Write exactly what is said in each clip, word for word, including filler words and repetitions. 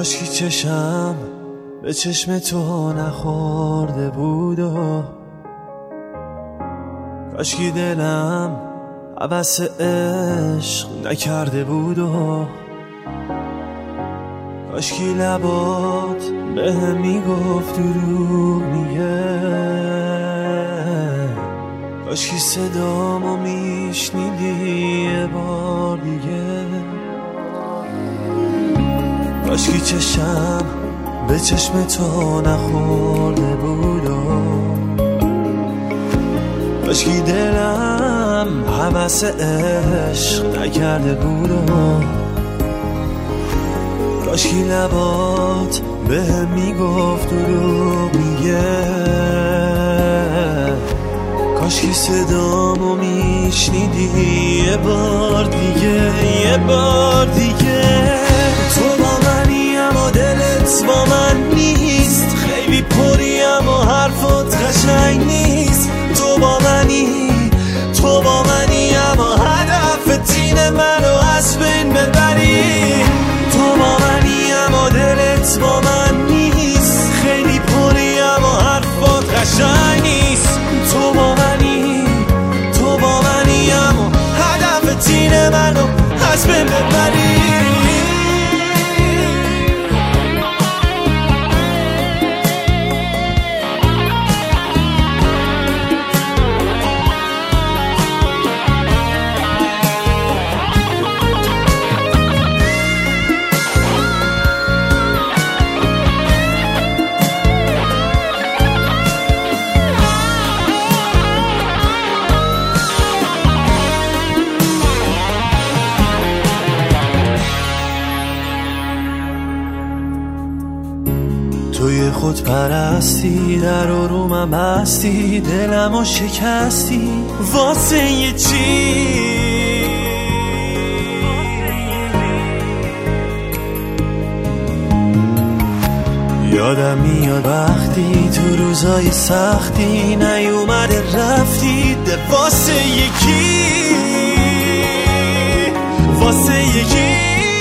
کاشکی چشم به چشم تو نخورده بود و کاشکی دلم عبث عشق نکرده بود و کاشکی لبات به هم میگفت دروغ میگه، کاشکی صدامو میشنیدی یه بار دیگه، کاشکی چشم به چشم تو نخورده بود و کاشکی دلم هوس عشق نکرده بود و کاشکی لبات به هم میگفت دروغ میگه، کاشکی صدامو میشنیدی یه بار دیگه یه بار دیگه. تو با منی اما دلت با من نیست، خیلی پری اما حرفات قشنگ نیست. تو با منی تو با منی اما هدف تین منو از بین ببری. تو با منی اما دلت با من نیست، خیلی پری اما حرفات قشنگ نیست. تو با منی تو با منی اما هدف تین منو از بین ببری. توی خود پرستی در آرومم بستی، دلمو شکستی واسه یه چی. یادم میاد وقتی تو روزای سختی نیومده رفتی واسه یکی واسه یکی.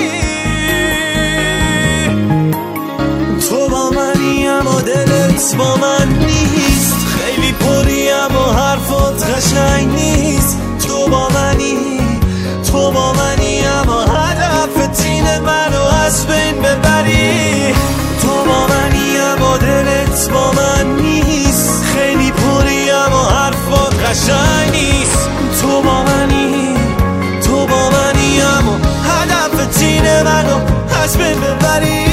تو با منی اما دلت با من نیست، خیلی پری اما حرفات قشنگ نیست. تو با منی تو با منی اما هدف تین منو از بین ببری. تو با منی اما دلت با من نیست، خیلی پری اما حرفات قشنگ نیست. تو با منی تو با منی اما هدف تین منو از بین ببری.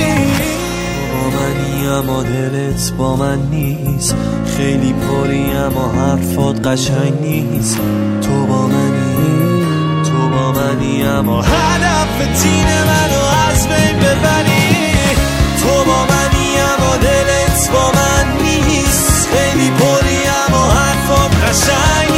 اما دلت با من نیست، خیلی پری اما حرفات قشنگ نیست. تو با منی تو با منی اما هدف تین منو از بین ببری. تو با منی اما دلت با من نیست، خیلی پری اما حرفات قشنگ